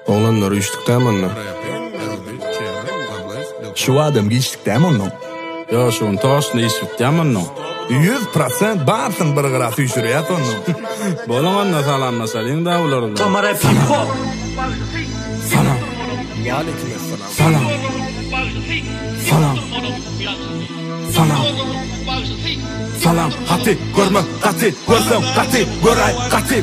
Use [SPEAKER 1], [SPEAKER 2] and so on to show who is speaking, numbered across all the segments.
[SPEAKER 1] Oğlanlar uyuştuktan mı?
[SPEAKER 2] Şu adam geçtikten mi?
[SPEAKER 1] Ya şun taşını işittikten mi?
[SPEAKER 2] 100% barsın bir gıra tüyşürüyat onu.
[SPEAKER 1] Bolanganna salamlasaling da ularlar.
[SPEAKER 3] Tomara fipo.
[SPEAKER 1] Salam. Salam. Salam. Salam. Salam. Hati görme, hati görsem, hati göray, hati.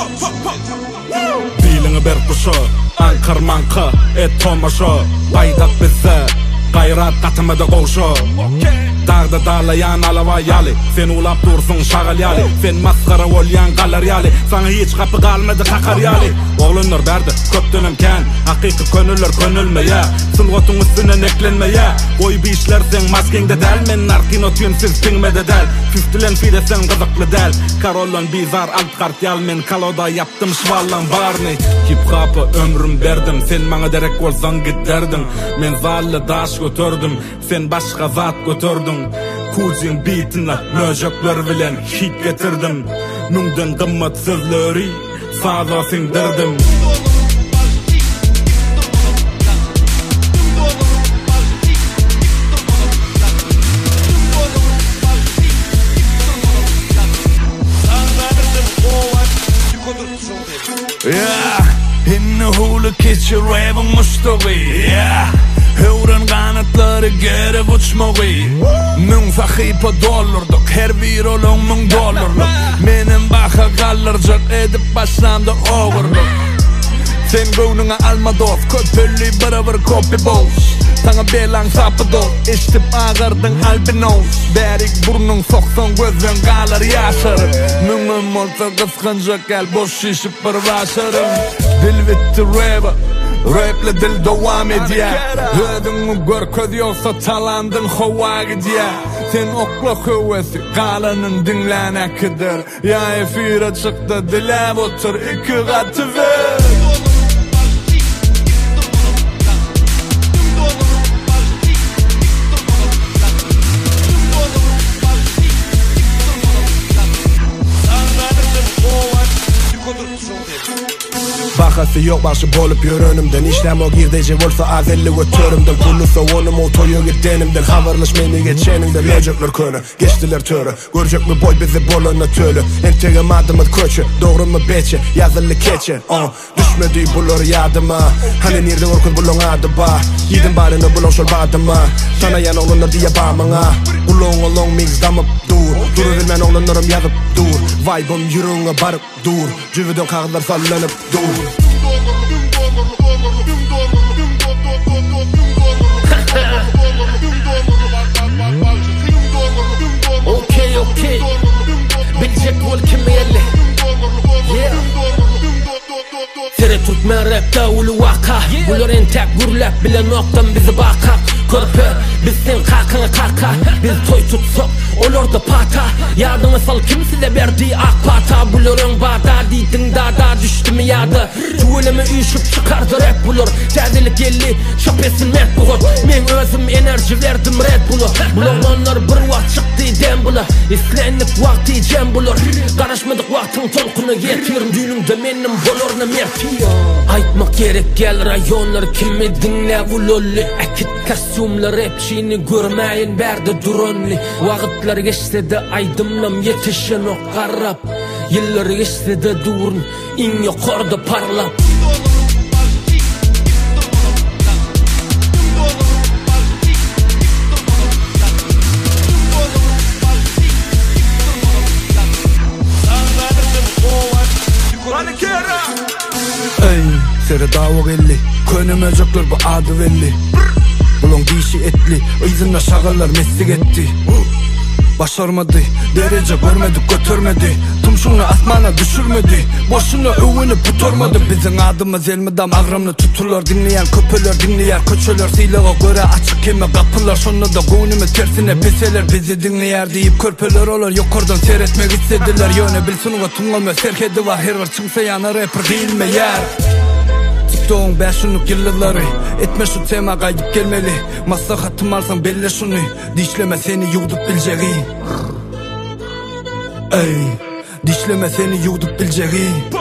[SPEAKER 1] Dilini ber kuşu, ankar manka, et tomaşo, baydak bize, gayrat katımada koşu. Dağda dağlayan alava yali, sen ulap dursun şagal yali, sen maskara olyan galar yali, sana hiç kapı kalmadı kakar yali. Oğlunlar berdi, köp dönemken, hakiki könüller könülmeye, sılgotun üstüne neklenmeye, koy bir işler sen maskengde del, men narkino tüyünsiz pingmede del, füftülen fide sen gızıklı del, karollon bizar alt kart yal, men kaloda yaptım şvallan barni, hip hop'a ömrüm berdim, sen bana derek olsan giderdin, men zalli daş götürdüm, sen başka zat götürdün. Kuzin beatinle möjökler bilen hit getirdim. Müngden gımmat sözleri sağda sindirdim.
[SPEAKER 2] Inne hulu keçir rebin muştuği Hevren kanatları gerip uçmuği Mün sahipa dollurduk her bir olun $1000 Menin baka kalırcak edip başlamda oğurluk Sen gönlüne alma dost köpölü beraber kopi boz Sana belan sapı dost İştip ağırdın albinos Berik burnun soksan gözün kalır yaşarım Müngüm olsa kıskanacak gel boş şişip bir başarım Dil bitti rap'a Rap'le dil devam ediyor Ödünü gör köz yoksa talandın hova gidiyor Sen okla kuvvesi kalanın dinlene kadar Ya efire çıktı dile otur iki katı ver Bakası yok başı bolup yörönümden İşlem o girdece olsa azelli götörümden Pullusa onum o toyu gittenimden Havarlış meni geçenimden Löcekler könü geçtiler törü Görecek mi boy bizi bolana tölü Entegim adımız köçü doğru mu beçe yazılı keçe Düşmedi bulur yadıma Hani nerede orkuz bulun adı ba Yedin barını bulun şol badıma Sana yan oğlunlar diye bağmına Ulun olun mix damıp dur Duru vermen oğlunlarım yazıp dur Vibe'ım yürüğüne barıp dur Cüvüdön kağıtlar sallanıp dur
[SPEAKER 3] Okay. Bilecek ol kim yerli Tere Türkmen rapta ulu vaka Bulur entek gürlep bile noktan bizi baka Körpe biz sen kakına kaka Biz toy tutsok olur da pata Yardımı sal kim size verdiği ak pata Bulurun bada diydin dada düştü mü yadı Tuğulemi üşüp çıkardı rap bulur Cadilik elli şapesin met buğur Men özüm enerji verdim red bulur Bulanlar bir vakt çıktı dem bulur İslenlik vakti cem bulur Karışmadık vaktin tolkunu getirim Düğünümde menim bolorna mertiyor Aytmak gerek gel rayonlar kimi dinle vulolli Ekit kasumlar rapçini görmeyin berdi duronli Vakitler geçse de aydımlam yetişen o karrap Yıllar geçse de durun in yukarıda parlap
[SPEAKER 2] Ey, sere dava gelli Könüme öcekler bu adı belli Bulun dişi etli Izınla şagallar meslik etti Başarmadı derece görmedik götürmedi Tumşunu asmana düşürmedi Boşuna övünüp tuturmadı Bizim adımız elmidam ağrımını tuturlar Dinleyen köpüler dinleyer köçöler Silağa göre açık keme kapılar Sonra da gönlümü tersine beseler Bizi dinleyer deyip körpeler olur Yukarıdan seyretmek istediler Yöne bilsin o tungalma serkedi var Her var çıksa yana rapper değil mi yer TikTok'un 5 yıllık yılları Etme şu tema kaydıp gelmeli Maslahatım alsan belli şunu Dişleme seni yudup bileceği Ey, dişleme seni yudup bileceği